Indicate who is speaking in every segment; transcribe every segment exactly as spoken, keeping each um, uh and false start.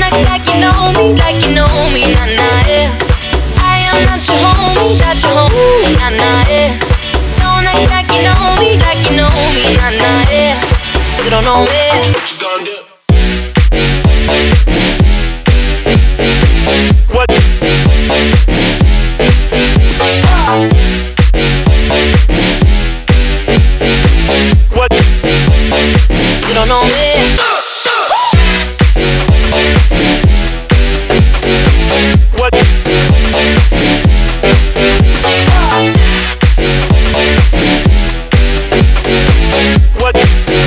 Speaker 1: act like you know me, like you know me, nah nah yeah. I am not your homie, not your homie, nah nah yeah. Don't act like you know me, like you know me, nah nah yeah. You don't know me. What you gonna do? What? What? You don't know me. What? What?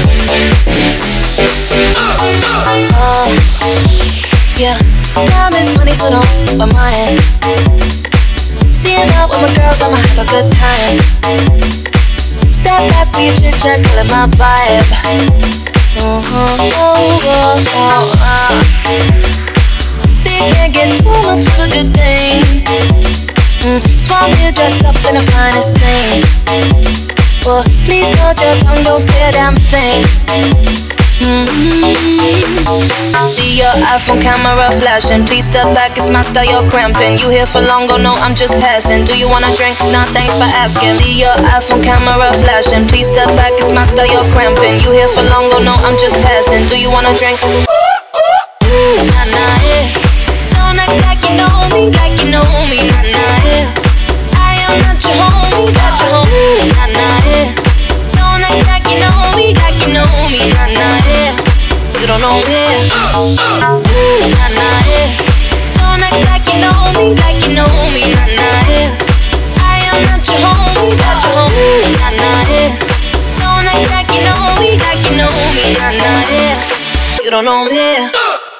Speaker 1: Uh, yeah, time is money, so don't put my hand. Seeing out with my girls, I'ma have a good time. Step back, be a chit chat, call it my vibe. Uh-huh. Oh, oh, oh, uh. See, you can't get too much of a good thing. Mm. Swap me dressed up in the finest things. Well, please hold your tongue, don't say a damn thing. Mm-hmm. See your iPhone camera flashing. Please step back, it's my style, you're cramping. You here for long, oh no, I'm just passing. Do you wanna drink? Nah, thanks for asking. See your iPhone camera flashing. Please step back, it's my style, you're cramping. You here for long, oh no, I'm just passing. Do you wanna drink? Nah, nah, yeah. Don't act like you know me, like you know me, nah, nah, yeah. I am not your homie, not your homie, nah, nah, yeah. Don't act like you know me, like you know me, nah, nah, yeah. You don't know me, nah, nah, yeah. Don't act like you know me, like you know me, nah, nah, yeah. I am not your homie, not your homie, nah, nah, yeah. Don't act like you know me, like you know me, nah, nah, yeah. You don't know me.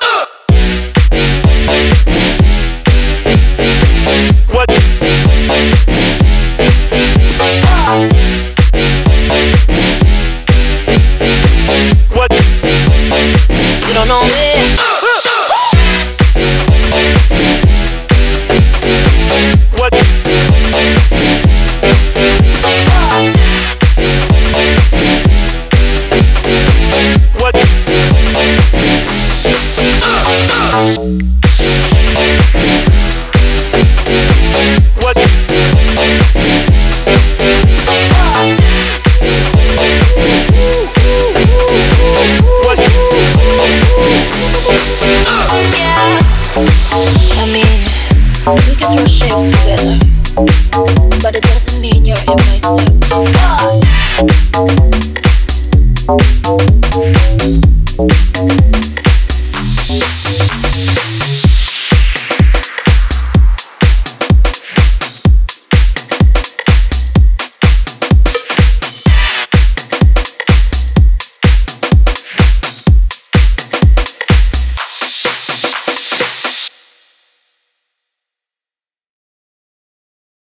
Speaker 1: What? What? You don't know me. What? What? What? What? Yeah. I mean, we